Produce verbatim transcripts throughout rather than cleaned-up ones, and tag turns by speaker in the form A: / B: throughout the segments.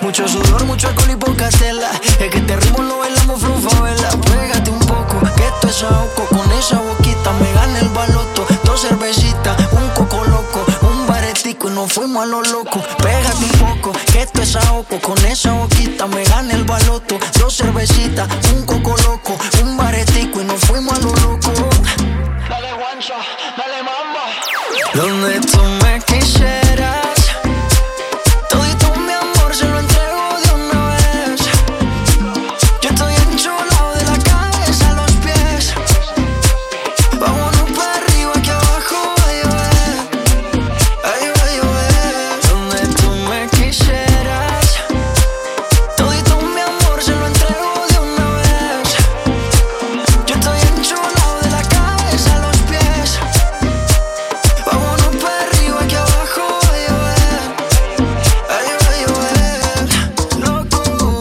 A: Mucho sudor, mucho alcohol y poca tela. Es que este ritmo lo bailamos flow favela. Pégate un poco, que esto es ahogo. Con esa boquita me gana el baloto. Dos cervecitas, un coco loco, un baretico y nos fuimos a lo loco. Pégate un poco, que esto es ahogo. Con esa boquita me gana el baloto. Dos cervecitas, un coco loco, un baretico y nos fuimos a lo loco. Dale guancha, dale mamba. Donde tú me quisieras, todito mi amor se lo entrego de una vez. Yo estoy enchulado de la cabeza a los pies. Vámonos para arriba que abajo va a llover. Ay, va a llover. Donde tú me quisieras, todito mi amor se lo entrego de una vez. Yo estoy enchulado de la cabeza a los pies. Vámonos para arriba que abajo va a llover. Ay, va a llover. Loco,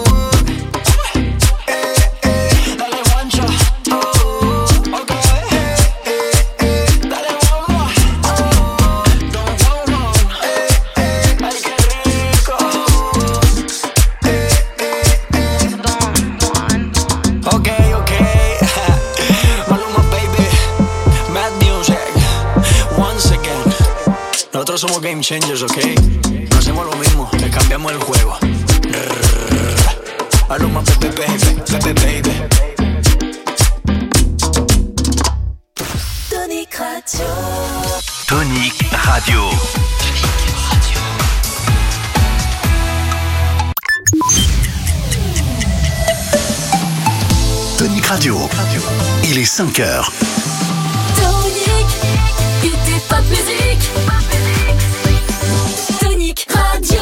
A: eh, eh, dale guancha, oh, ok, eh, eh, eh, dale bomba, oh, don't go wrong, eh, eh, ay qué rico, eh, eh, eh, ok, ok, Maluma baby, Mad Music, once again. Nosotros somos game changers, ok. No hacemos lo mismo, le cambiamos el juego. Maluma baby, baby, baby, baby.
B: Tonic Radio.
C: Tonic Radio. Tonic Radio. Il est cinq heures.
B: Tonic, écoutez pas de musique. Tonic Radio.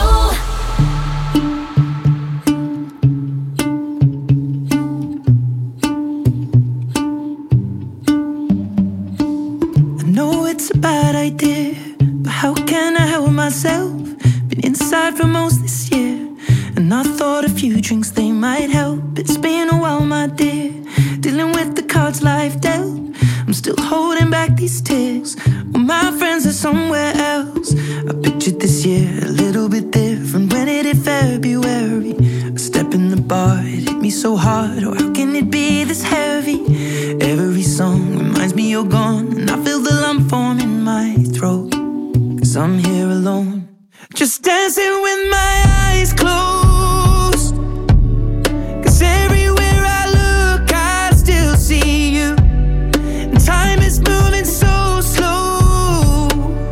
D: I know it's a bad idea, but how can I help myself? Been inside for most this year, and I thought a few drinks they might help. It's been a while, my dear, dealing with the cards life dealt. I'm still holding back these tears, well, my friends are somewhere else. I pictured this year a little bit different when it hit February. A step in the bar, it hit me so hard, oh how can it be this heavy? Every song reminds me you're gone, and I feel the lump form in my throat, 'cause I'm here alone, just dancing with my eyes closed. 'Cause everywhere I look I still see you, and time is moving so slow,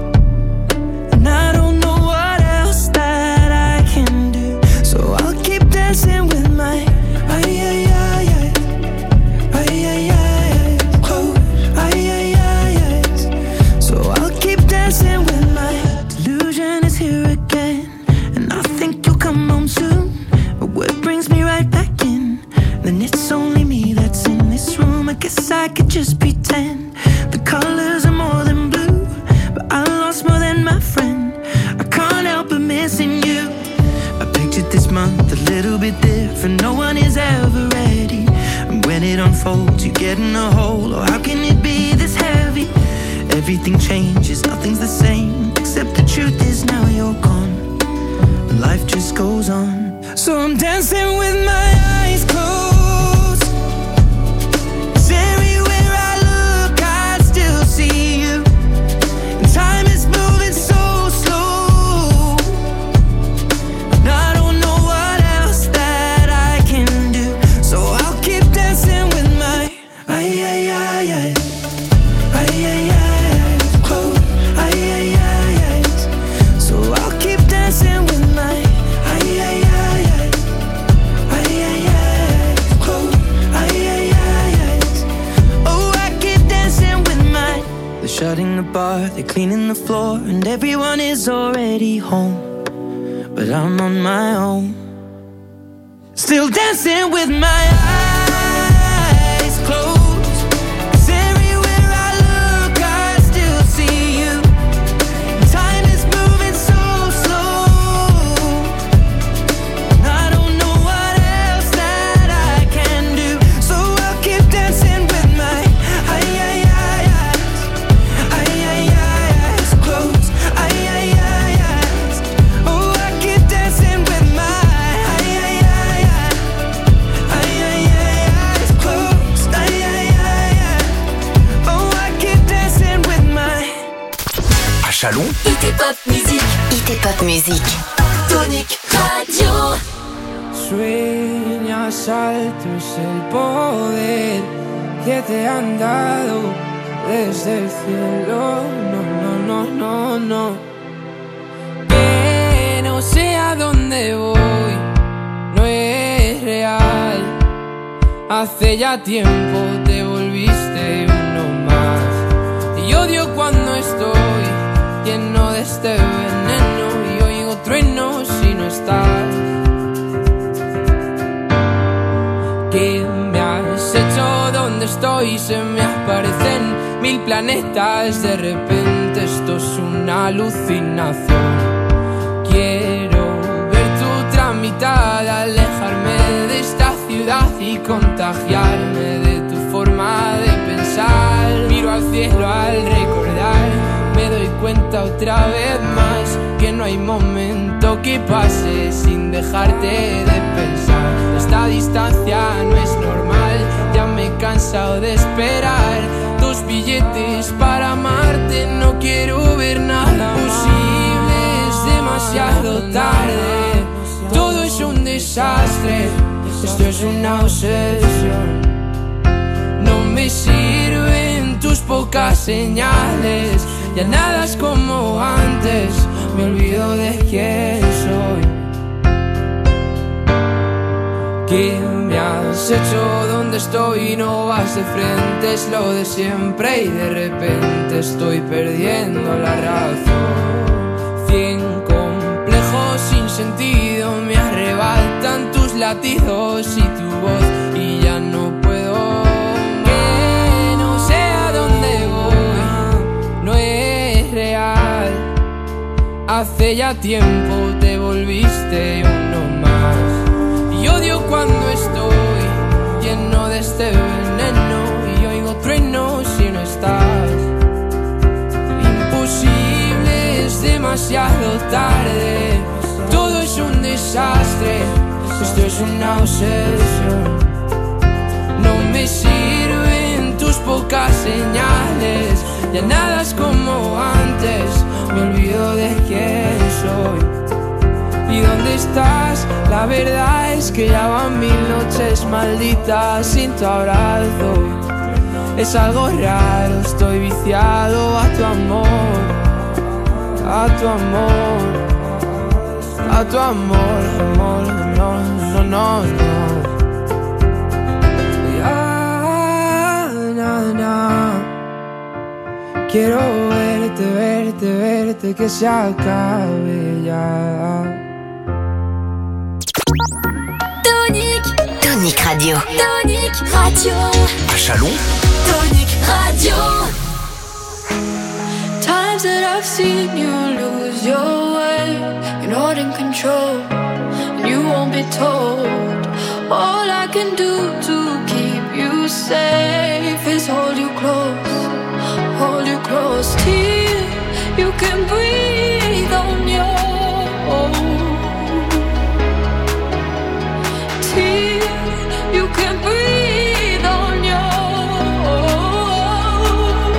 D: and I don't know what else that I can do, so I'll keep dancing with my ay ay ay ay ay ay ay close ay ay ay ay. So I'll keep dancing with my delusion is here again, and I think you'll come home soon. But what brings me right back in? Then it's only me that's in this room. I guess I could just pretend the colors are more than blue, but I lost more than my friend. I can't help but missing you. I pictured this month a little bit different. No one is ever ready, and when it unfolds, you get in a hole. Oh, how can it be this heavy? Everything changes, nothing's the same, except the truth is now you're gone, and life just goes on. So I'm dancing with my eyes closed, 'cause everywhere I look I still see you, and time is moving so slow, and I don't know what else that I can do, so I'll keep dancing with my ay ay ay ay ay ay ay close ay ay ay ay. So I'll keep dancing with my ay ay ay ay ay ay ay close ay ay ay ay. Oh, I keep dancing with my. They're shutting the bar, they're cleaning the floor, and everyone is already home, but I'm on my own, still dancing with my eyes closed. 'Cause everywhere I look I still see you, and time is moving so slow, and I don't know what else that I can do, so I'll keep dancing with my ay ay ay ay ay ay ay close ay ay ay ay. Oh, I keep dancing with my
C: Chalon,
B: Hit et Pop Music.
E: Hit et Pop Music.
B: Tonic Radio.
F: Sueñas alto es el poder que te han dado desde el cielo. No, no, no, no, no. Que no sé a dónde voy, no es real. Hace ya tiempo te volviste uno más. Y odio cuando estoy lleno de este veneno y oigo truenos si no estás. ¿Qué me has hecho? ¿Dónde estoy? Se me aparecen mil planetas. De repente esto es una alucinación. Quiero ver tu tramitada, alejarme de esta ciudad y contagiarme de tu forma de pensar. Miro al cielo al recordar, me doy cuenta otra vez más que no hay momento que pase sin dejarte de pensar. Esta distancia no es normal, ya me he cansado de esperar tus billetes para amarte. No quiero ver nada posible, es demasiado tarde. Todo es un desastre, esto es una obsesión. No me sirven tus pocas señales, ya nada es como antes, me olvido de quién soy. ¿Qué me has hecho? ¿Dónde estoy? No vas de frente, es lo de siempre y de repente estoy perdiendo la razón. Cien complejos sin sentido me arrebatan tus latidos y tu voz y ya no puedo. Que no sé a dónde voy, no es real. Hace ya tiempo te volviste uno más. Y odio cuando estoy lleno de este veneno y oigo truenos si no estás. Imposible, es demasiado tarde. Todo es un desastre, esto es una obsesión. No me sirven tus pocas señales, ya nada es como antes, me olvido de quién soy. ¿Y dónde estás? La verdad es que ya van mil noches malditas sin tu abrazo. Es algo raro, estoy viciado a tu amor, a tu amor, a tu amor, amor, no, no, no, no. Ya, na, na. Quiero verte, verte, verte, que se acabe ya.
B: Tonic.
E: Tonic Radio.
B: Tonic Radio.
C: à Chalon,
B: Tonic Radio.
D: Times that I've seen you lose your way, you're not in control, and you won't be told. All I can do to keep you safe is hold you close, hold you close till you can breathe on your own. Till you can breathe on your own.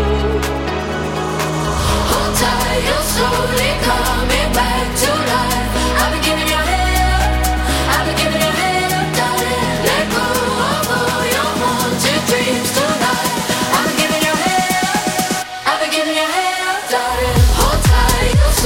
B: Hold tight, you're slowly coming back to life. I've been giving your head up, I've been giving your head up, darling. Let go of all your haunted dreams tonight. I've been giving your head up, I've been giving your head up, darling. Hold tight, you're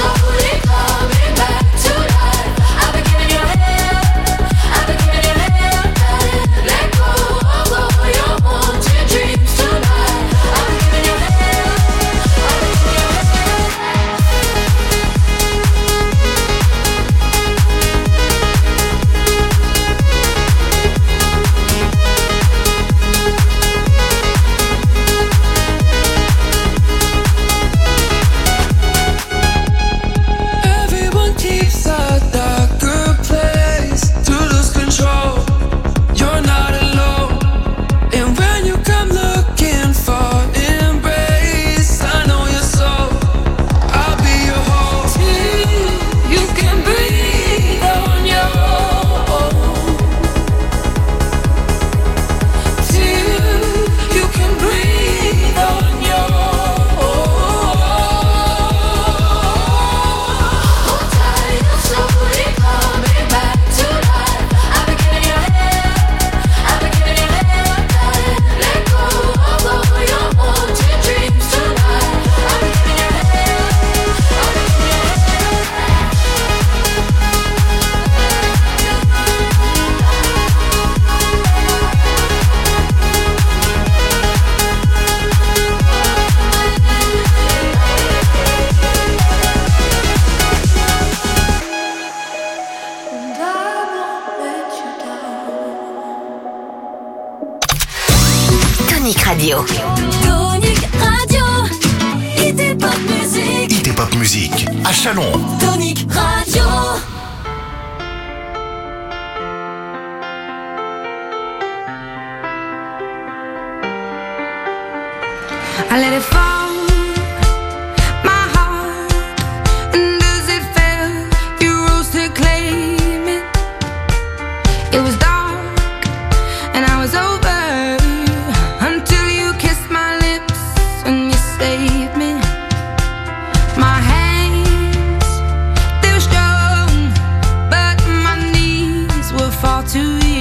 E: Tonic Radio.
B: Tonic Radio. I T Pop Music.
C: I T Pop Music à Chalon.
B: Tonic Radio.
G: I let it fall, my heart, and as it fell, you rose to claim it. It was dark, and I was over, until you kissed my lips, and you saved me. My hands, they were strong, but my knees were far too weak.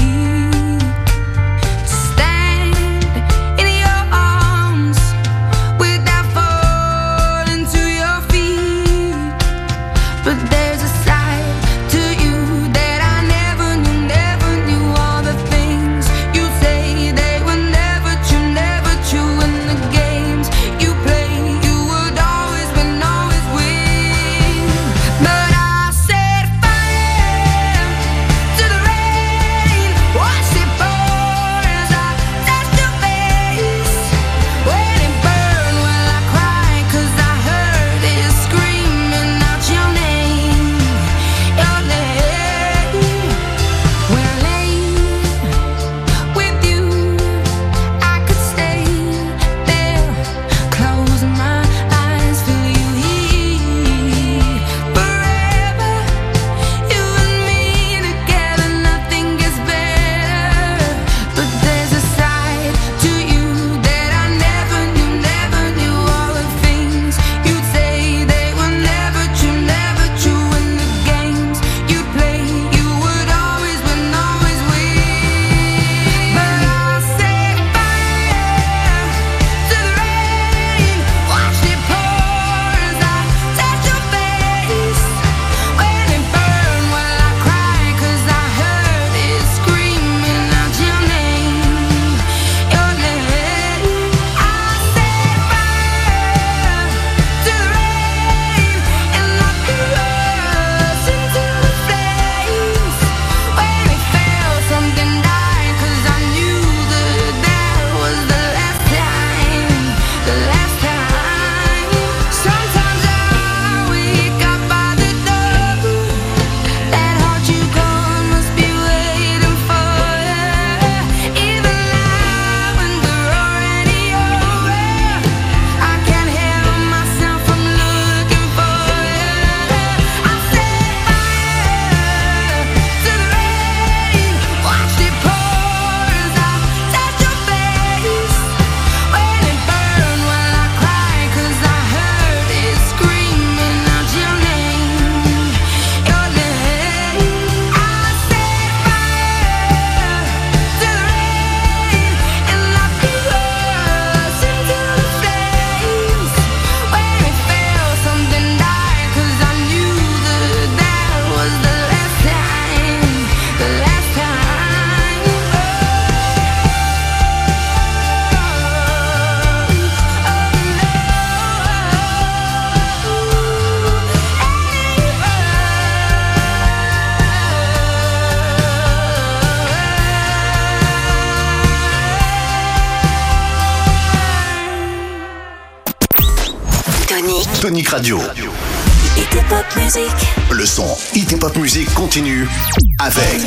C: Tonic Radio.
B: I T Pop Music.
C: Le son I T Pop Music continue avec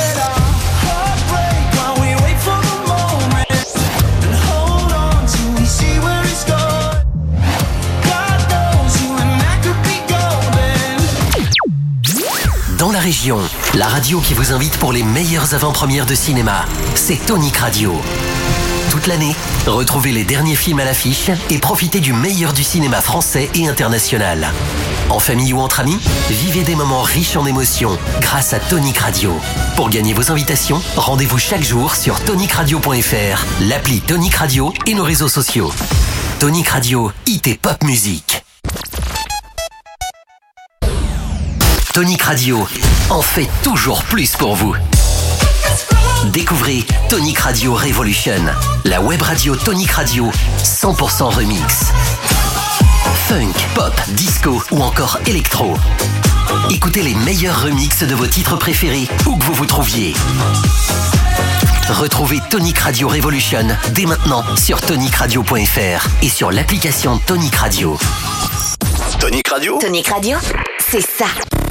H: Dans la région, la radio qui vous invite pour les meilleures avant-premières de cinéma, c'est Tonic Radio. Toute l'année, retrouvez les derniers films à l'affiche et profitez du meilleur du cinéma français et international. En famille ou entre amis, vivez des moments riches en émotions grâce à Tonic Radio. Pour gagner vos invitations, rendez-vous chaque jour sur tonic radio point f r, l'appli Tonic Radio et nos réseaux sociaux. Tonic Radio, I T Pop Music. Tonic Radio en fait toujours plus pour vous. Découvrez Tonic Radio Revolution, la web radio Tonic Radio cent pour cent remix. Funk, pop, disco ou encore électro. Écoutez les meilleurs remixes de vos titres préférés où que vous vous trouviez. Retrouvez Tonic Radio Revolution dès maintenant sur tonic radio point f r et sur l'application Tonic Radio.
C: Tonic Radio.
E: Tonic Radio, c'est ça.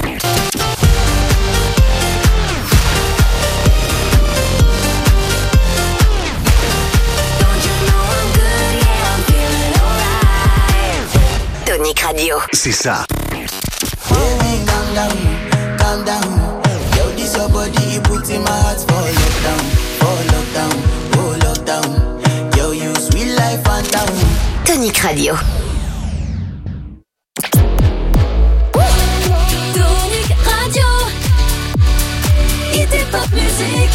E: Tonic Radio.
C: C'est ça.
A: Baby, calm down, calm down. Yo, this your body, you put in my heart for lockdown, for lockdown, oh lockdown. Yo, you sweet life, phantom.
E: Tonic Radio.
B: Tonic Radio. Hit et pop music.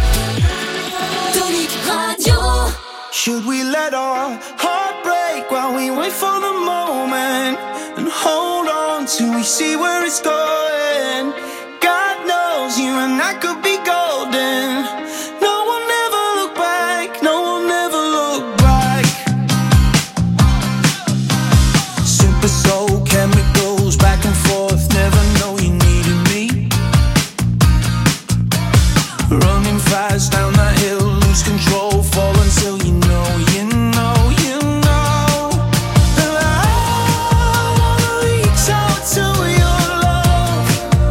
B: Tonic Radio.
D: Should we let our heart break while we wait for the moment and hold on till we see where it's going? God knows you and I could be golden. No one ever look back, no one ever look back. Super soul chemicals back and forth, never know you needed me. Running fast down that hill, lose control, fall until you know, you know, you know that I wanna reach out to your love.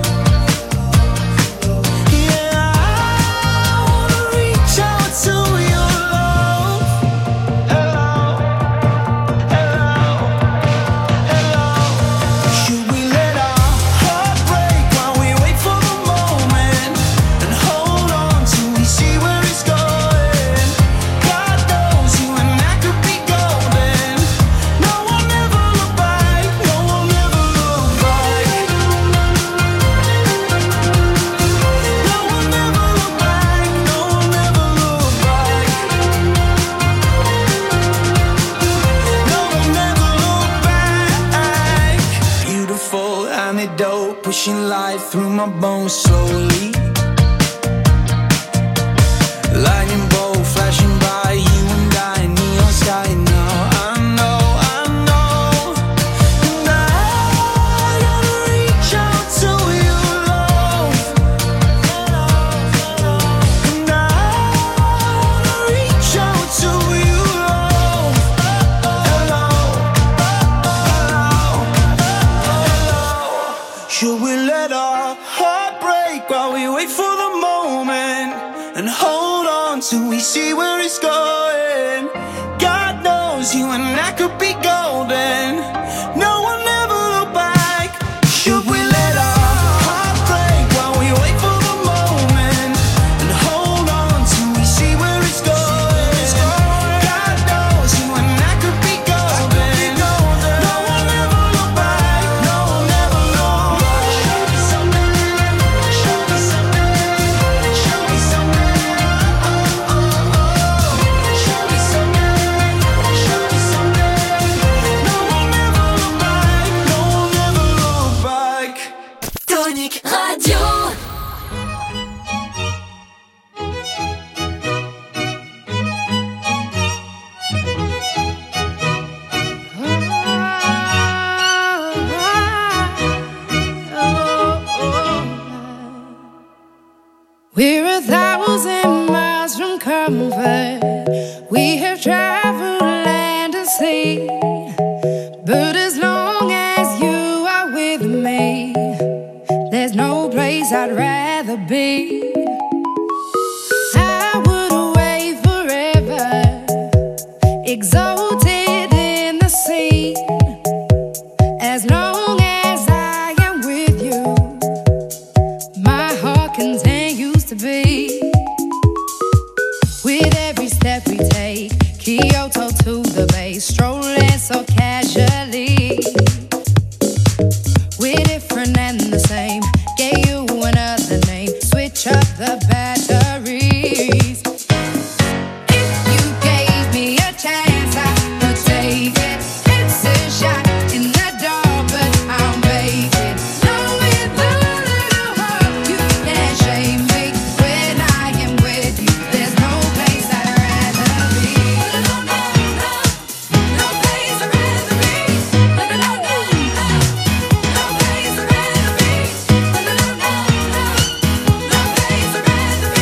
D: Yeah, I wanna reach out to your love. Hello, hello, hello. Should we let our heart break while we wait for the moment and hold on till we see where it's going? God knows you and I could be golden. No one ever look back, no one ever look back. No one ever look back, no one ever look back. No one ever look back. Beautiful antidote, pushing life through my bones slowly. Lightning bolt flashing by, you and I, neon sky now. I know, I know. And I gotta reach out to your love. And I wanna reach out to your love. Hello, hello, hello. Should we let our heart break while we wait for the moment and hold on till we see where it's going? God knows you and I could be golden. No one ever look back. Should we let our heart break while we wait for the moment and hold on till we see where it's going? God knows you and I could be golden. No one ever look back. No one ever look back. Show me something. Show me something. Show me something. Oh, oh, oh. Show me something. Show me something. No one ever look back. No one ever look back.
B: Tonic Radio.
G: We're a thousand miles from comfort. We have traveled land and sea. But as long as you are with me, there's no place I'd rather be. I would away forever, exalted in the sea. As long as I am with you, my heart continues to beat. With every step we take, Kyoto to the bay, strolling so casually. We're different and the same, gave you another name, switch up the batteries. If you gave me a chance, I would take it. It's a shot in the dark, but I'll make it. Knowing the little hope you can't shame me. When I am with you, there's no place I'd rather be. No, no, no, no place I'd rather be. No, no, no, no, no place I'd rather be. No, no, no, no, no place I'd rather be.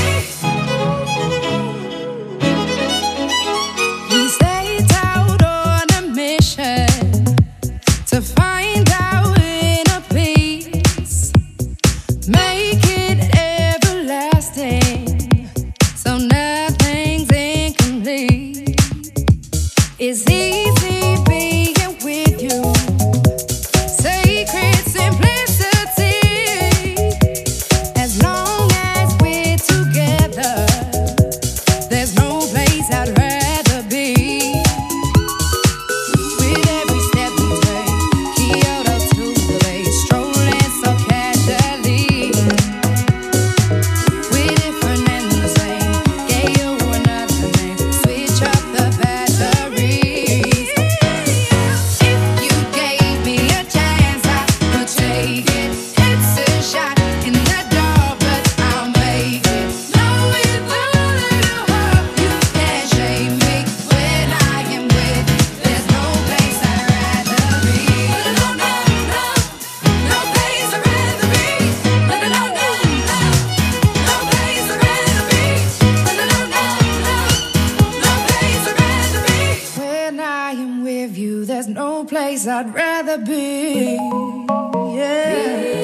G: place I'd rather be. Yeah.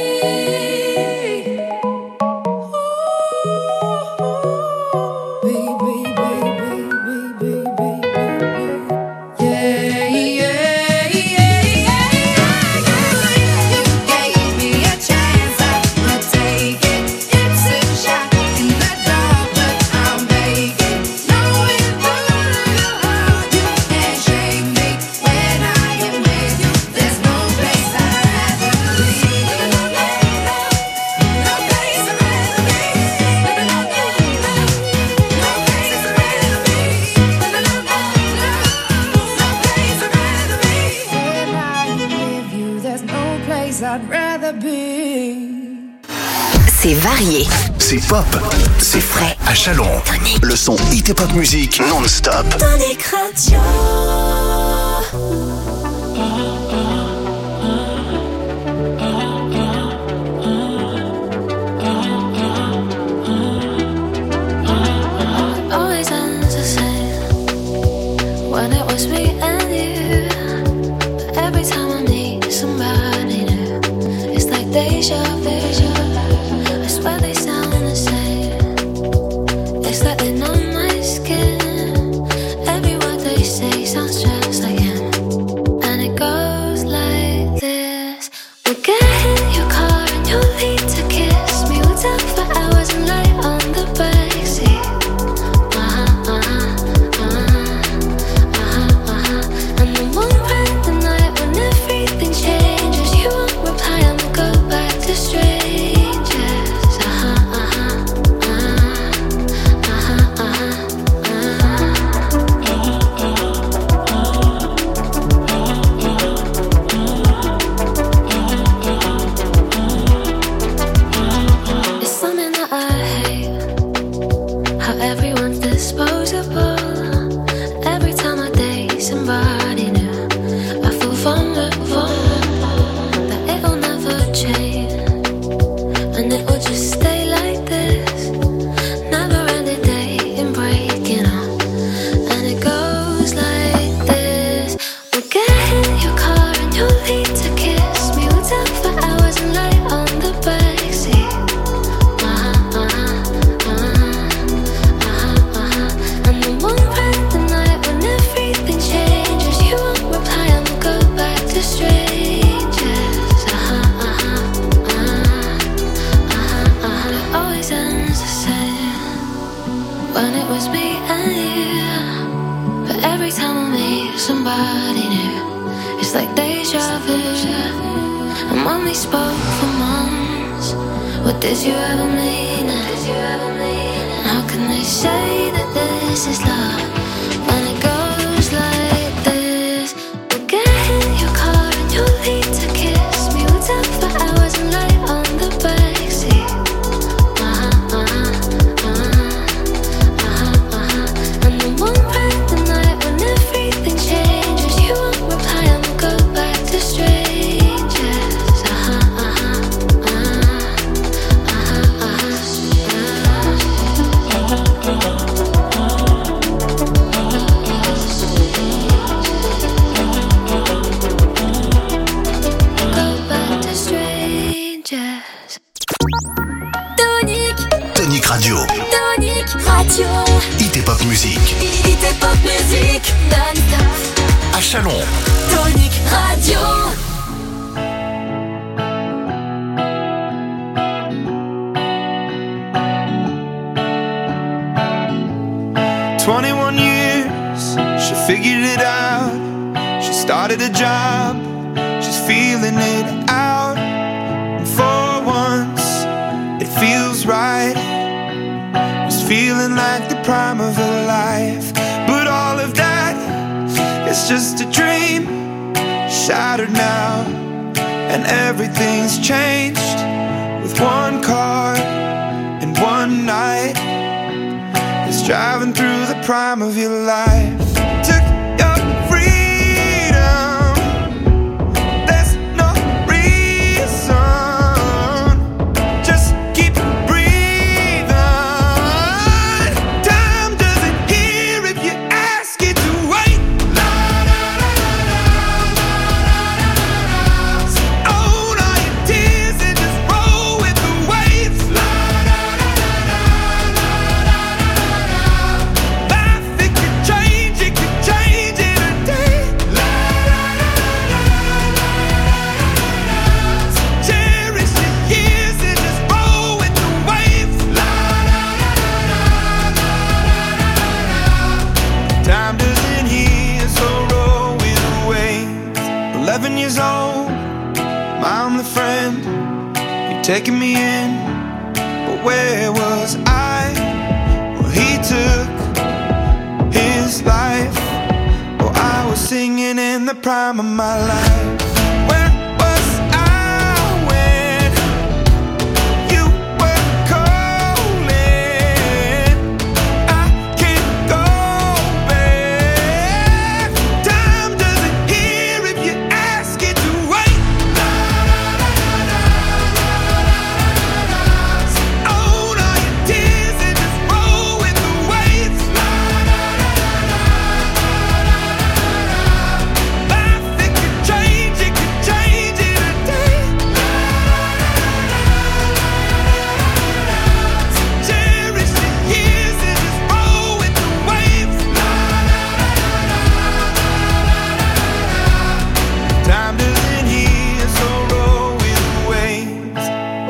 E: C'est varié.
C: C'est pop. C'est frais. À Chalon.
E: Tonic.
C: Le son hit et pop music non-stop.
E: Tonic Radio.
B: Always ends the same when it was me and you. But every time I meet somebody new, it's like deja vu. I swear they sound the same. It's like they know my skin. Every word they say sounds just like him. And it goes like this. We'll get in your car and you'll lead to kiss me. We'll talk for hours and lie on the backseat. Uh-huh, uh-huh, uh-huh, uh-huh, uh-huh. And then one bright the night when everything changes, you won't reply and we'll go back to strangers.
I: twenty-one years, she figured it out. She started a job, she's feeling it out. And for once, it feels right. It's feeling like the prime of her life. But all of that is just a dream, shattered now. And everything's changed with one car and one night. It's driving through the prime of your life. Took your freedom, there's no reason. Just keep breathing. Time doesn't hear if you ask it to wait. La, la, la, la, la, taking me in, but where was I? Well, he took his life. Oh, I was singing in the prime of my life. Where was I when you were calling? I can't go back. Time doesn't hear if you ask it to wait. Own all your tears and just roll with the waves. Life, it could change, it could change in a day. Cherish the years and just roll with the waves. Time doesn't heal, so roll with the waves.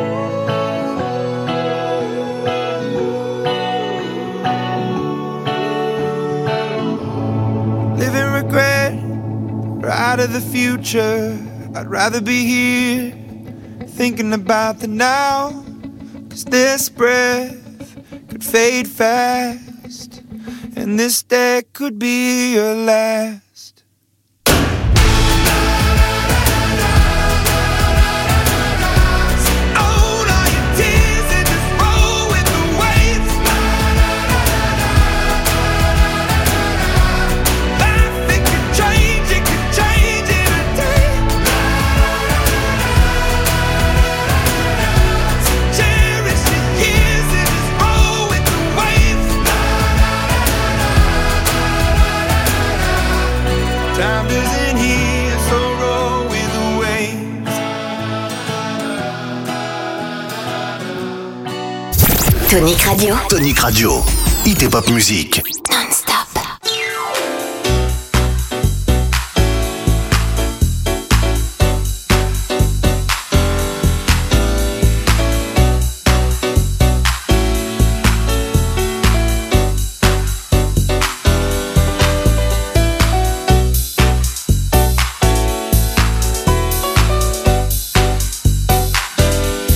I: Living regret, or out of the future. I'd rather be here, thinking about the now. Cause this breath could fade fast, and this day could be your last. Own all your tears and just roll with the waves. Life, it could change, it could change in a day. Cherish the years and just roll with the waves. Time doesn't heal, so roll with the waves.
E: Tonic Radio.
C: Tonic Radio. Hit et pop musique.
E: Non-stop.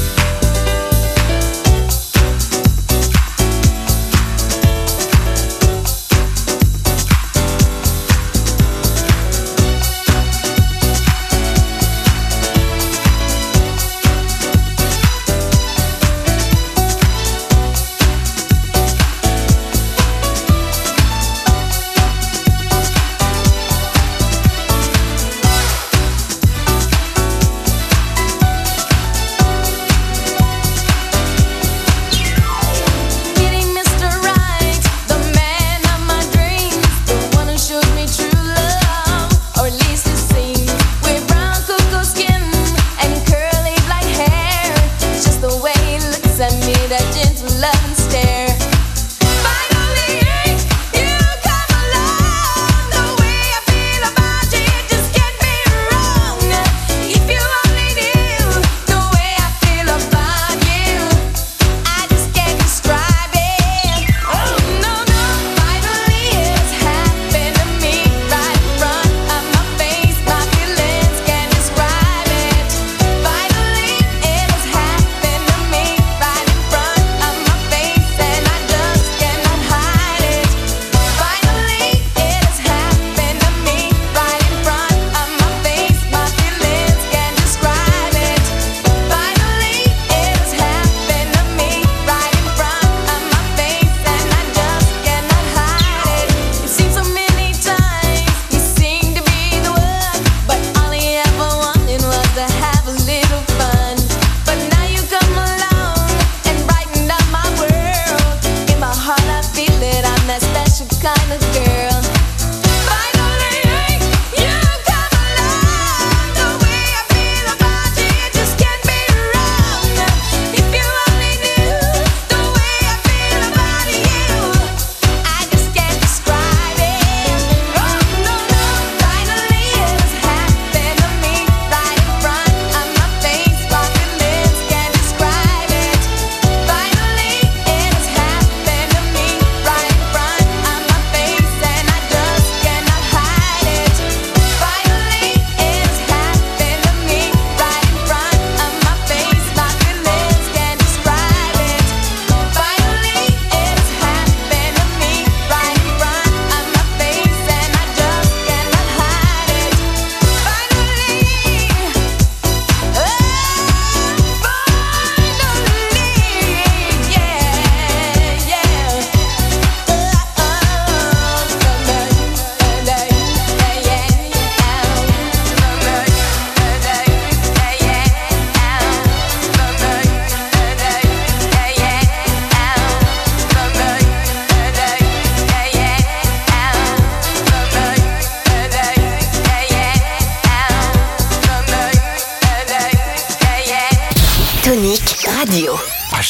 I: Time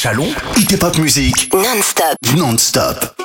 C: Chalon, Hit Pop Music
E: Non-stop.
C: Non-stop.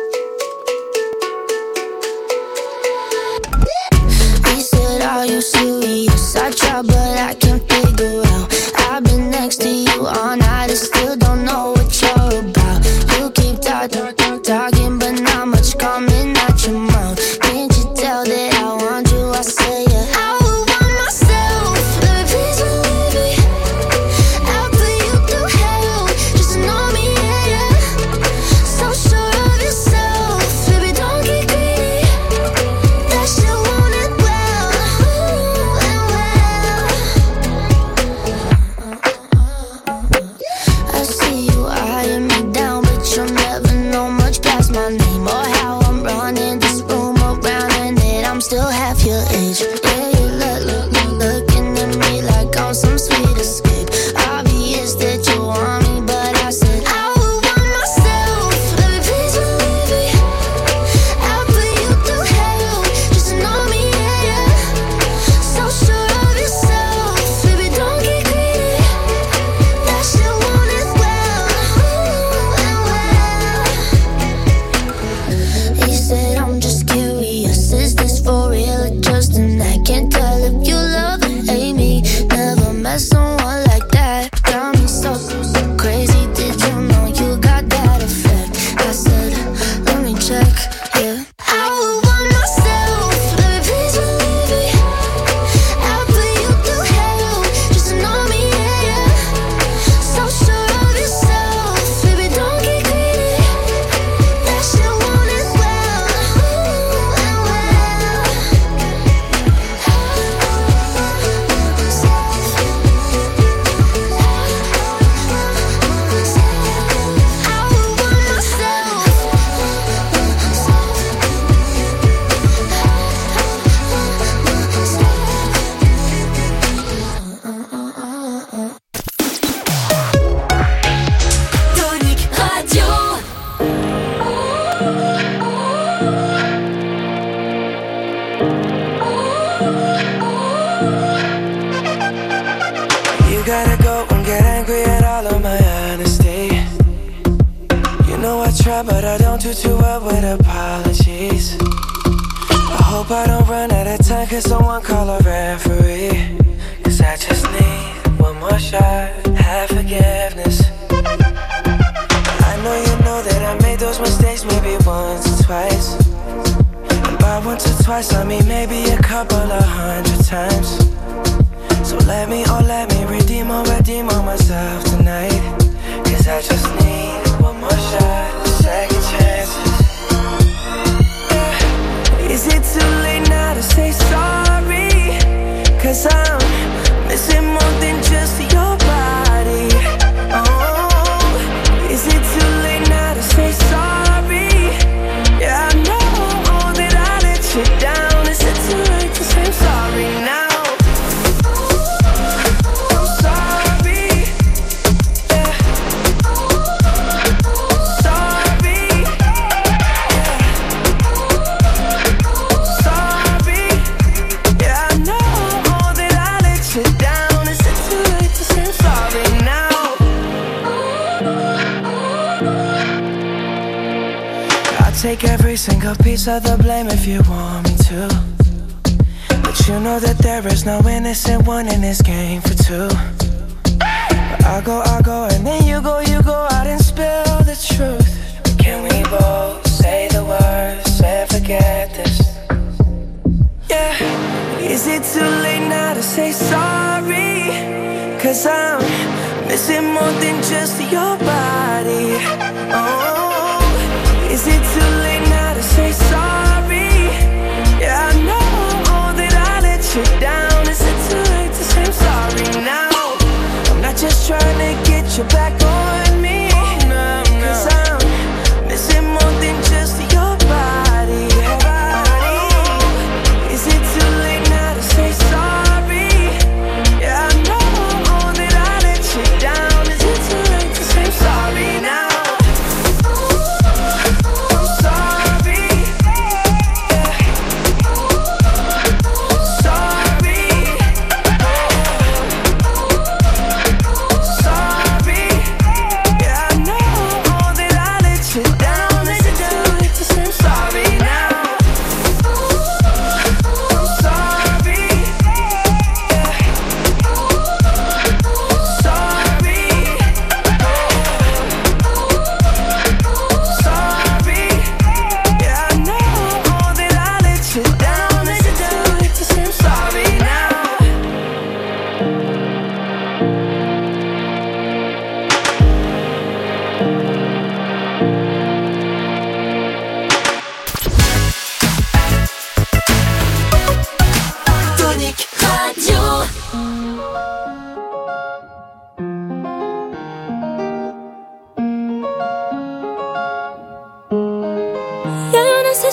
G: He said, are you serious? I try but I can't figure out. I've been next to you all night and still don't know what you're about. You keep talking, talking but not much coming out your mouth. Can't you tell that I want you? I say yeah. I would want myself, baby, please believe me. I'll put you through hell, just to know me, yeah, yeah. So sure of yourself, baby, don't get greedy. That shit want it well, ooh, and well. I see you eyeing me down, but you'll never know much past my name or how I'm running this room around, and that I'm still half your age. Yeah, you look, look, look, looking at me like I'm some sweet escape. Obvious that you want me, but I said I would want myself, baby, please believe me. I'll put you through hell, just to know me, yeah, yeah. So sure of yourself, baby, don't get greedy. That shit want it well, ooh, and well. He said, I'm just curious, is this for real or just an act? Can't tell if you love or hate me. Never met someone like that. Got me so, so crazy. Did you know you got that effect? I said, let me check, yeah. I would want myself, baby, please believe me. I'll put you through hell, just to know me, yeah, yeah. So sure of yourself, baby, don't get greedy. That shit want it well, ooh, and well. I would want myself.
B: Tonic Radio.
F: You gotta go and get angry at all of my honesty. You know I try, but I don't do too well with apologies. I hope I don't run out of time, cause someone call a referee. Cause I just need one more shot, have forgiveness. I know you know that I made those mistakes maybe once or twice. And by once or twice I mean maybe a couple of hundred times. So let me, oh let me redeem or redeem on myself tonight. Cause I just need one more shot, second chances. Yeah. Is it too late now to say sorry? Cause I'm missing more than just your body. Oh, is it too late now to say sorry? Yeah, I know that I let you down. Is it too late to say I'm sorry now? I'm sorry, yeah. Sorry, yeah. Sorry, yeah, I know that I let you down. Is it too late to say I'm sorry now? I'll take every single piece of the blame if you want me to. But you know that there is no innocent one in this game for two. But I'll go, I'll go, and then you go, you go out and spill the truth. Can we both say the words and forget this? Yeah. Is it too late now to say sorry? Cause I'm missing more than just your body. Oh, is it too late now to say sorry? Yeah, I know that I let you down. Is it too late to say I'm sorry now? I'm not just trying to get you back on me. Cause I'm missing more than just your body. Oh, is it too late now to say sorry? Yeah, I know that I let you down. Is it too late to say I'm sorry?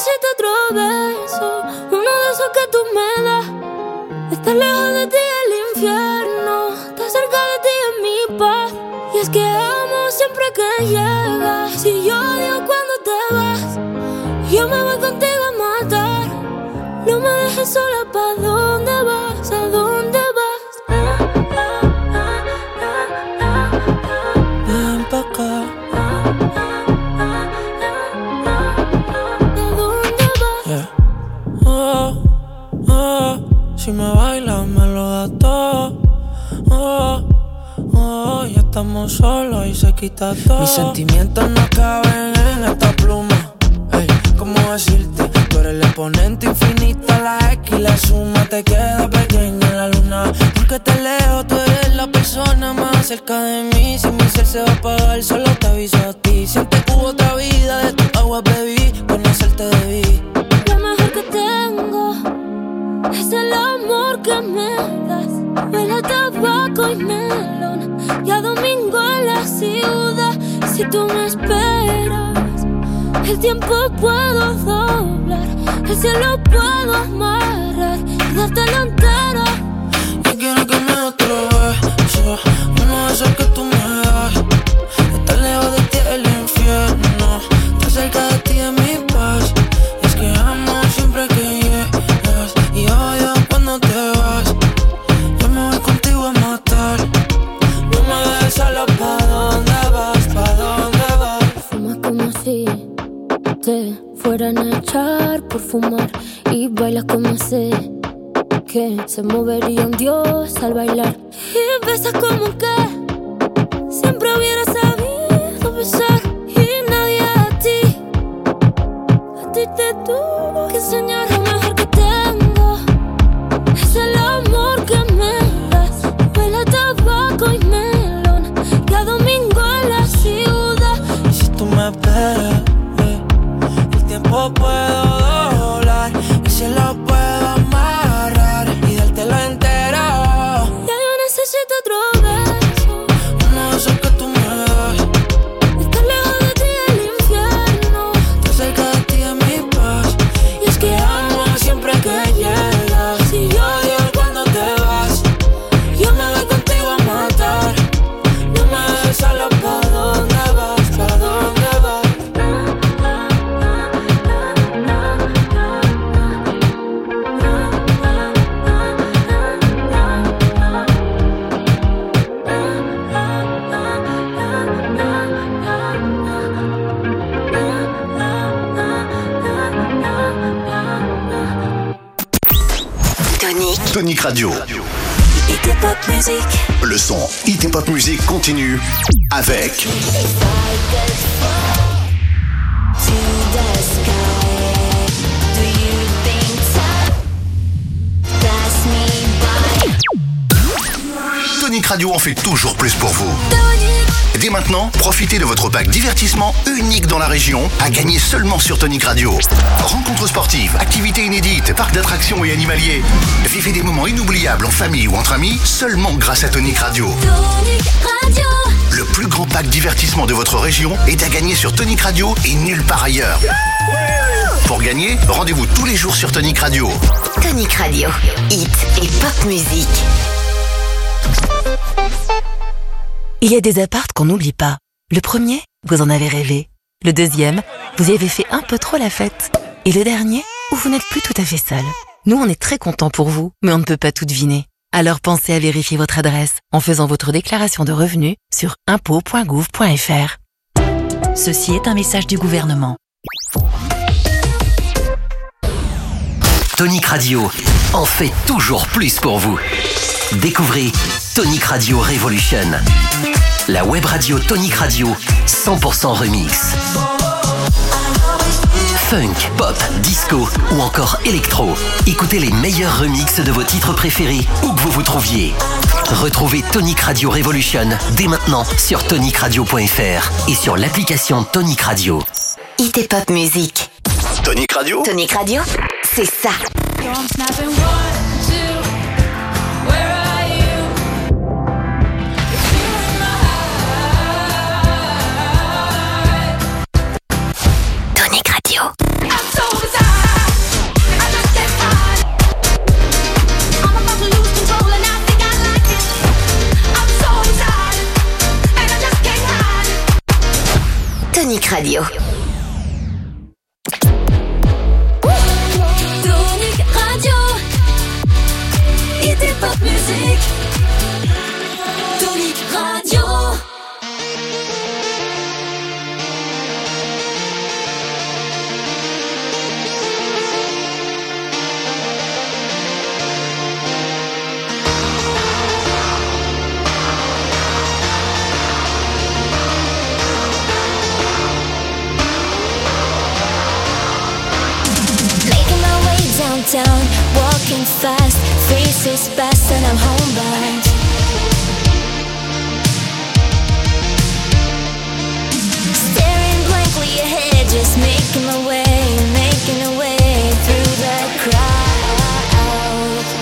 G: necesito otro beso, uno de esos que tú me das. Estar lejos de ti es el infierno, estar cerca de ti es mi paz. Y es que amo siempre que llegas. Si yo odio cuando te vas, yo me voy contigo a matar. No me dejes sola, ¿pa' dónde vas? ¿A dónde vas?
D: Ven pa' acá.
G: ¿A dónde vas?
D: Yeah. Oh, oh, si me bailas me lo das todo. Oh, oh, ya estamos solos y se quita todo. Mis sentimientos no caben en esta pluma. Hey, ¿cómo decirte? Tú eres el exponente infinito, la X y la suma te queda pequeña en la luna. Porque te leo, tú eres la persona más cerca de mí. Si mi ser se va a apagar, solo te aviso a ti. Siempre hubo otra vida, de tu agua bebí, conocerte debí.
G: Lo mejor que tengo es el amor que me das. Huele a tabaco y melón, y a domingo en la ciudad. Si tú me esperas, el tiempo puedo doblar, el cielo puedo amarrar y dártelo entero.
D: Yo quiero que me des otro beso, uno de esos que tú me das. Estar lejos de ti es el infierno, estar cerca de ti es mi paz. Y es que amo siempre que llegas y odio cuando te vas. Yo me voy contigo a matar. No me dejes solo, ¿pa' dónde vas? ¿Pa' dónde vas?
G: Fumas como si te fueran a echar por fumar, y bailas como sé que se movería un dios al bailar. Y besas como que siempre hubiera sabido besar. Y nadie a ti, a ti te tuvo que enseñar. Lo mejor que tengo es el amor que me das. Huele a tabaco y melón, y a domingo en la ciudad.
D: Y si tú me esperas, el tiempo puedo doblar, y se lo puedo amarrar y dártelo entero.
G: Ya yo necesito otro beso,
D: uno de esos que tú me das.
G: estar lejos de ti es el infierno,
D: Estar cerca de ti es mi paz. Y es que amo siempre que llegas y odio cuando te vas. Yo me voy contigo a matar. No me dejes solo, ¿pa' dónde vas? ¿Pa' dónde vas?
E: Tonic,
C: Tonic Radio.
E: Hit et Pop Music.
C: Le son Hit et Pop Music continue avec Tonic Radio en fait toujours plus pour vous. Dès maintenant, profitez de votre pack divertissement unique dans la région à gagner seulement sur Tonic Radio. Rencontres sportives, activités inédites, parcs d'attractions et animaliers. Vivez des moments inoubliables en famille ou entre amis seulement grâce à Tonic Radio.
G: Tonic Radio.
C: Le plus grand pack divertissement de votre région est à gagner sur Tonic Radio et nulle part ailleurs. Pour gagner, rendez-vous tous les jours sur Tonic Radio.
E: Tonic Radio, hit et pop music.
J: Il y a des apparts qu'on n'oublie pas. Le premier, vous en avez rêvé. Le deuxième, vous y avez fait un peu trop la fête. Et le dernier, où vous n'êtes plus tout à fait seul. Nous, on est très contents pour vous, mais on ne peut pas tout deviner. Alors pensez à vérifier votre adresse en faisant votre déclaration de revenus sur impôts point gouv point f r. Ceci est un message du gouvernement.
H: Tonic Radio en fait toujours plus pour vous. Découvrez Tonic Radio Revolution, la web radio Tonic Radio cent pour cent remix. Funk, pop, disco ou encore électro. Écoutez les meilleurs remixes de vos titres préférés où que vous vous trouviez. Retrouvez Tonic Radio Revolution dès maintenant sur tonic radio point f r et sur l'application Tonic Radio.
E: Hit et Pop Music.
C: Tonic Radio.
E: Tonic Radio, c'est ça. Tonic Radio. Tonic Radio.
B: Tonic Radio. Hit et pop musique. Tonic Radio.
K: Down, walking fast, faces past and I'm homebound. Staring blankly ahead, just making my way, making my way through the crowd.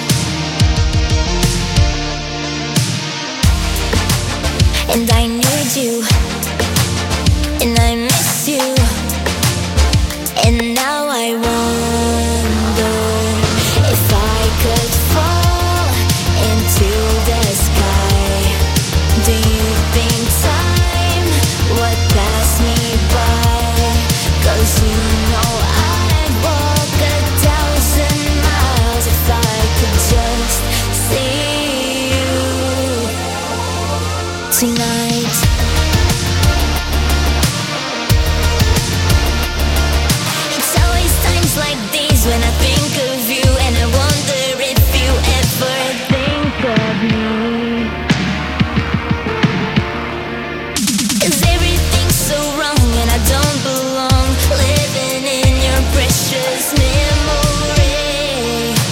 K: And I need you, and I miss you, and now I wonder if I could fall into the sky. Do you think time would pass me by? 'Cause you know I'd walk a thousand miles if I could just see you tonight. It's always times like these when I think of you, and I wonder if you ever think of me. 'Cause everything's so wrong and I don't belong, living in your precious memory.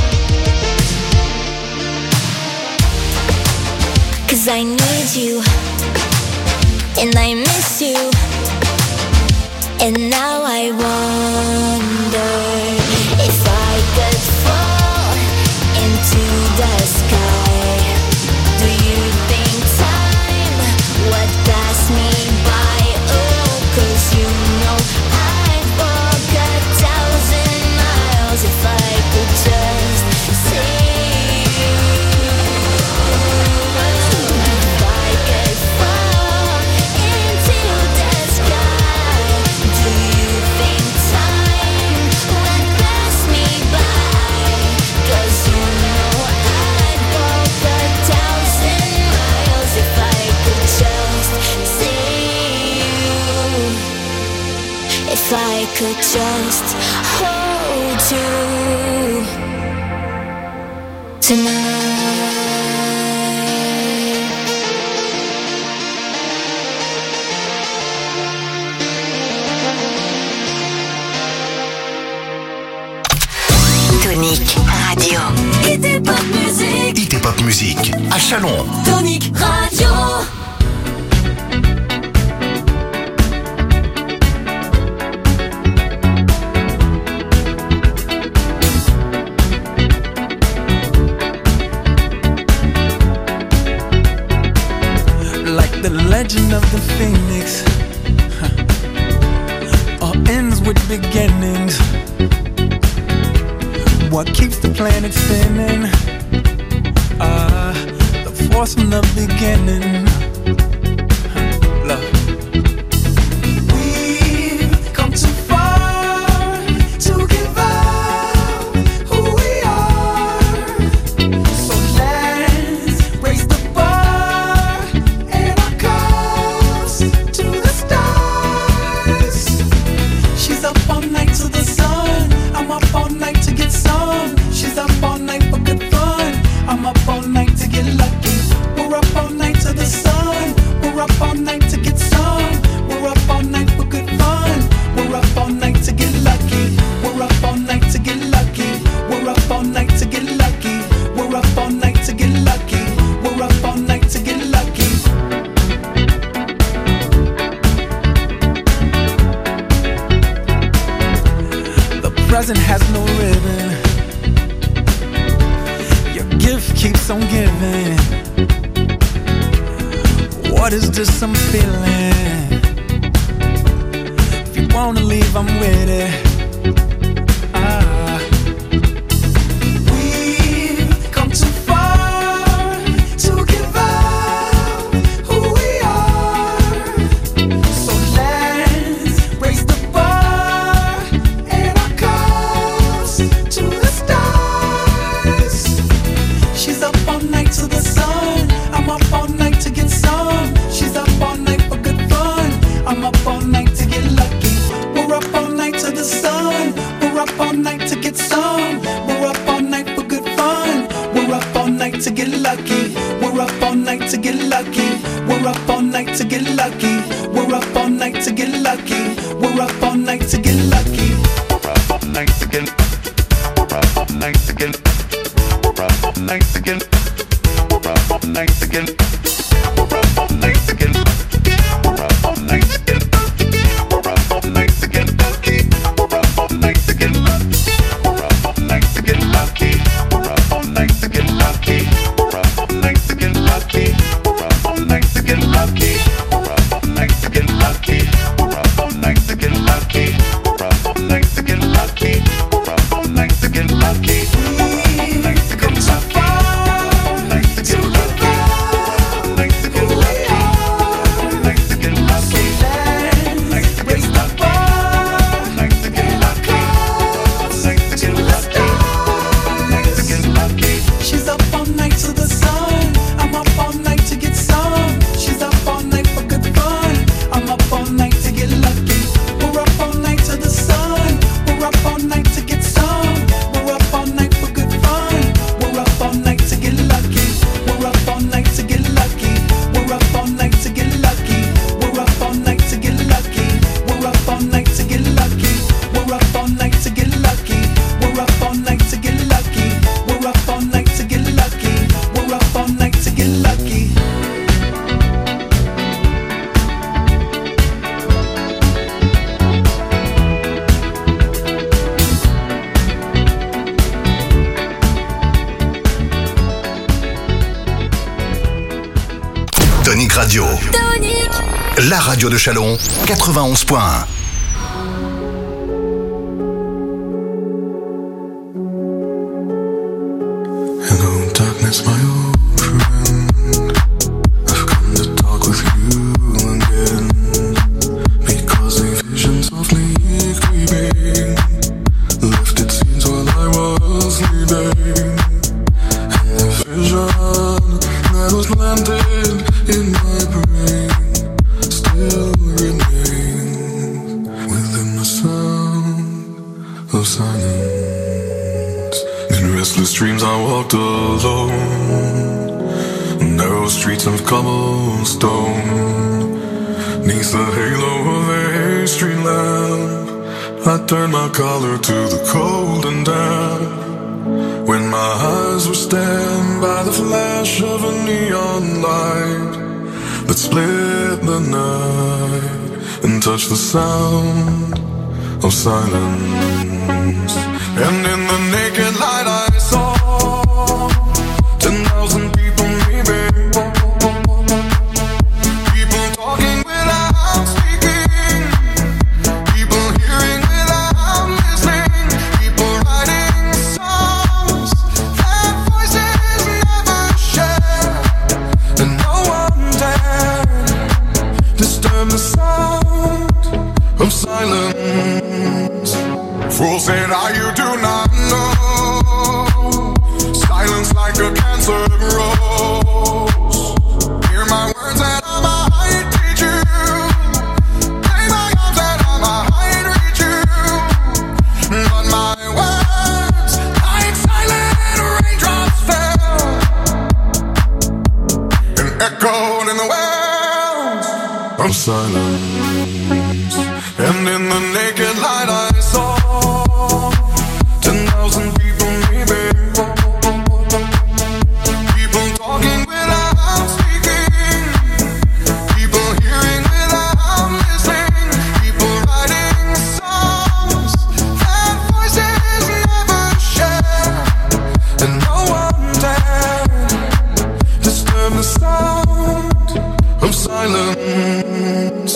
K: 'Cause I need you, and I miss you, and now I wonder if I could fall into the sky. Do you think time would pass me by? Oh, 'cause you know I'd walk a thousand miles if I could just see you. If I could fall into the sky, do you think time would pass me by? 'Cause you know I'd walk a thousand miles if I could just see you. If I could just hold you tonight.
E: Tonic Radio.
B: Hit et pop musique.
C: Hit et pop musique à Chalon.
B: Tonic Radio.
L: Like the legend of the phoenix, huh. All ends with beginnings. What keeps the planet spinning? Ah, uh, the force from the beginning. Huh. Love. We've come too far to give up who we are. So let's raise the bar and our cups to the stars. She's up all night to the sun. I'm up all night to get some. She's up all night for good fun. I'm up all night to get lucky. We're up all night to the sun. We're up all night to get some. We're up all night for good fun. We're up all night to get lucky. We're up all night to get lucky. We're up all night to get lucky. We're up all night to get lucky. We're up all night to get lucky. The present has no ribbon. Your gift keeps on giving. What is this I'm feeling? If you wanna leave, I'm with it. Ah. We've come too far to give up who we are. So let's up all night to get some. We're up all night for good fun. We're up all night to get lucky. We're up all night to get lucky. We're up all night to get lucky. We're up all night to get lucky. We're up all night to get lucky.
I: We're up all night to get. We're up all night to get. We're up all night to get. We're up all night to get. We're up all night to get. We're up all night to get. We're up all night to get lucky. We're up all night to get lucky. We're up all night to get lucky. We're up all night to get lucky. We're up all night to get lucky. We're up all night to get lucky. We're up all night to get lucky. We're up all night to get lucky. We're up all night to get lucky. We're up all night to get lucky.
L: We've come so far to get back who we are. So let's raise the bar and our cause to the stars. She's up all night to the sun. I'm up all night to get some. She's up all night for good fun. I'm up all night to get lucky. We're up all night to the sun. We're up all night to get some. We're up all night for good fun. We're up all night to get lucky. We're up all night to get lucky. We're up all night to get lucky. We're up all night to get lucky. We're up all night to get lucky. We're up all night to get lucky. We're up all night to get lucky. We're up all night to get lucky. We're up all night to get lucky.
C: Tonic Radio. La radio de Chalon, quatre-vingt-onze point un.
M: Hello, darkness, my old friend. I've come to talk with you again. Because a vision softly creeping left its scenes while I was sleeping. And the vision that was planted in my brain still remains within the sound of silence. In restless dreams I walked alone, narrow streets of cobblestone, neath the halo of a street lamp. I turned my collar to the cold and damp, when my eyes were stabbed by the flash of a neon light that split the night and touched the sound of silence. And in the naked light I saw ten thousand people maybe, people talking without speaking, people hearing without listening, people writing songs that voices never share, and no one dared disturb the sound of silence. Fool said, "Ah, you do not know. Silence like a cancer grows. Hear my words that I might teach you. Play my arms that I might reach you. But my words, like silent raindrops, fell and echoed in the wells of silence. And in the naked light I saw ten thousand people maybe, people talking without speaking, people hearing without listening, people writing songs that voices never share, and no one dared disturb the sound of silence.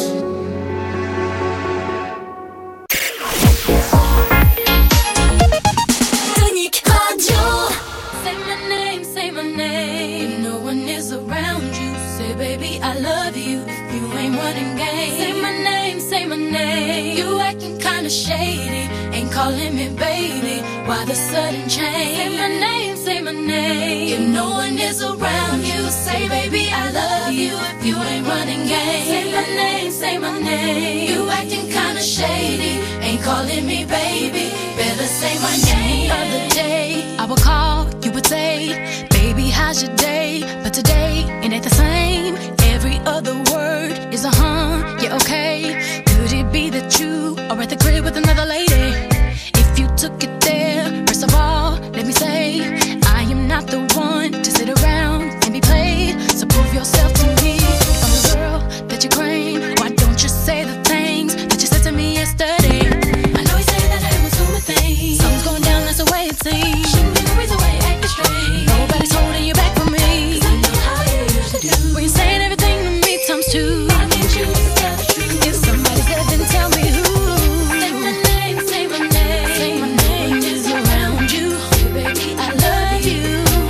B: I love you if you ain't running game. Say my name, say my name. You acting kinda shady, ain't calling me baby. Why the sudden change? Say my name, say my name. If no one is around you, say baby I love you if you ain't running game. Say my name, say my name. You acting kinda shady, ain't calling me baby. Better say
G: say my name. The other day, I would call, you would say, baby, how's your day? But today, it ain't the same. Every other word is a huh, yeah, okay. Could it be that you are at the crib with another lady? If you took it there, first of all, let me say, I am not the one to sit around and be played. So prove yourself to me. If I'm the girl that you claim, why don't you say the things that you said to me yesterday? I know you say that I was doing things. Something's going down, that's the way it seems. Shouldn't be the reason why you're acting strange. Nobody's holding you back from me. 'Cause I know how you usually do. When you're saying everything to me times two. Why can't you just tell the truth? If somebody's there, then tell me who. Say my name, say my name. Say my name is around you. Baby, I love you.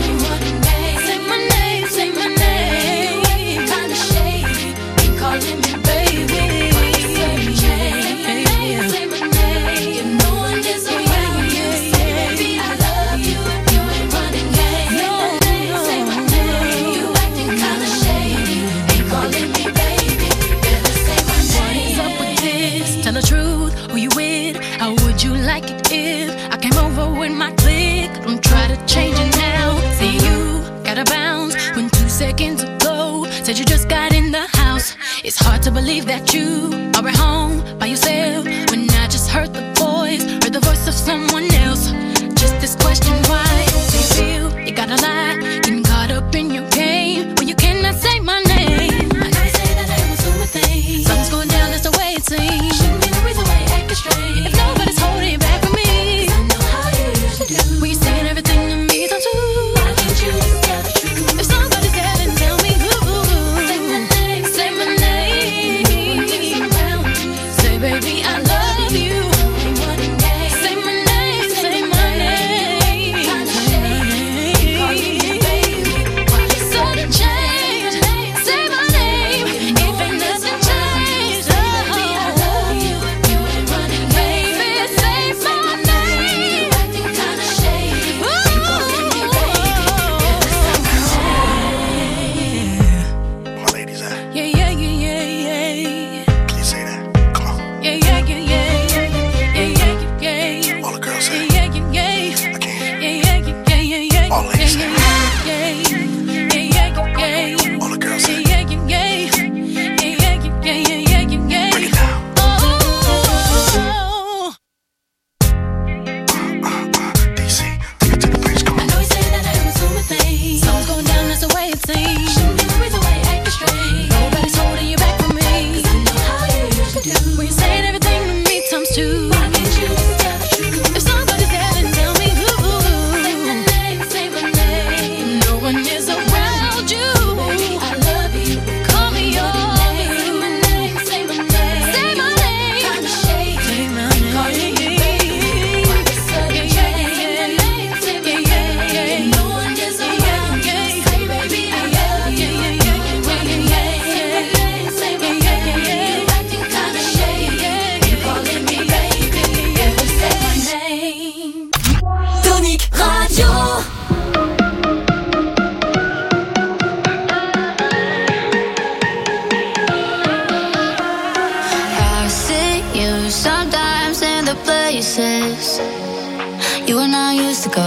G: Say my name, say my name. Kinda shady, ain't calling me baby. Say my name, say my name. If no one is around you, say baby, I love you. You ain't running game. Say my name, you acting kinda shady, ain't calling me baby. Better say my name. What is up with this? Tell the truth, who you with? How would you like it if I came over with my clique? Don't try to change it now. See you gotta bounce when two seconds ago said you just got in the house. It's hard to believe that you are at home by yourself when I just heard the voice, heard the voice of someone else. Just this question, why do you feel you gotta lie? Getting caught up in your game when you cannot say my name. I know you say that I was doing things. Something's going down, that's the way it seems. Shouldn't be the reason why you're acting strange. If nobody's holding you back from me, 'cause I know how you usually do. When you're saying everything to me times two. Why can't you just tell the truth? If somebody's there, then tell me who. Say my name, say my name. Say baby, I love you. Say my name, say my name. It's sudden change. Say my name. If ain't nothing changed, baby, I love you. You ain't running, baby. Say my name. Acting kinda shady.
C: My ladies, uh,
G: Yeah, yeah, yeah, yeah, yeah.
C: can you say that? Come on.
G: Yeah, yeah, yeah, yeah, yeah, yeah, yeah, yeah, yeah.
C: All the girls say
G: Yeah, yeah, yeah.
C: I can't.
G: Yeah, yeah, yeah, yeah, yeah.
C: All ladies say
G: Yeah, yeah, yeah, yeah, yeah.
C: All the girls say
G: Yeah, yeah, yeah, yeah, yeah, yeah, yeah, yeah, yeah.
C: break it down.
G: Oh.
C: D C, take it to the bridge, come
G: I
C: on.
G: know you say that I was doing things. Something's going down, that's the way it seems. Shouldn't be the reason why you're acting strange. Nobody's holding you back from me. 'Cause I know how you usually do. When you're saying everything to me times two. Why can't you just tell the truth? If somebody's there, then tell me who. Say my name, say my name. No one is around you. Baby, I love you. Call me yours. Say my name, say my name. Say my name. Kinda shady. Say my name. Calling me baby. Sudden change. Say my name, say my name. No one is around you. Say baby, I love you. You ain't running game. Say my name, say my name. You acting kinda shady. You calling me baby. Better say my name.
E: Tonic Radio.
B: I see you sometimes in the places you and I used to go.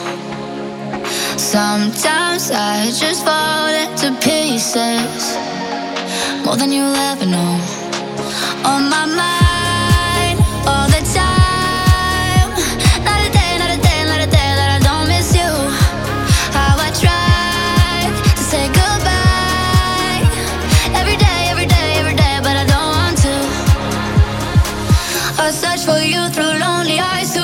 B: Sometimes I just fall into pieces, more than you'll ever know. On my mind all the time. Not a day, not a day, not a day that I don't miss you. How I tried to say goodbye every day, every day, every day, but I don't want to. I search for you through lonely eyes to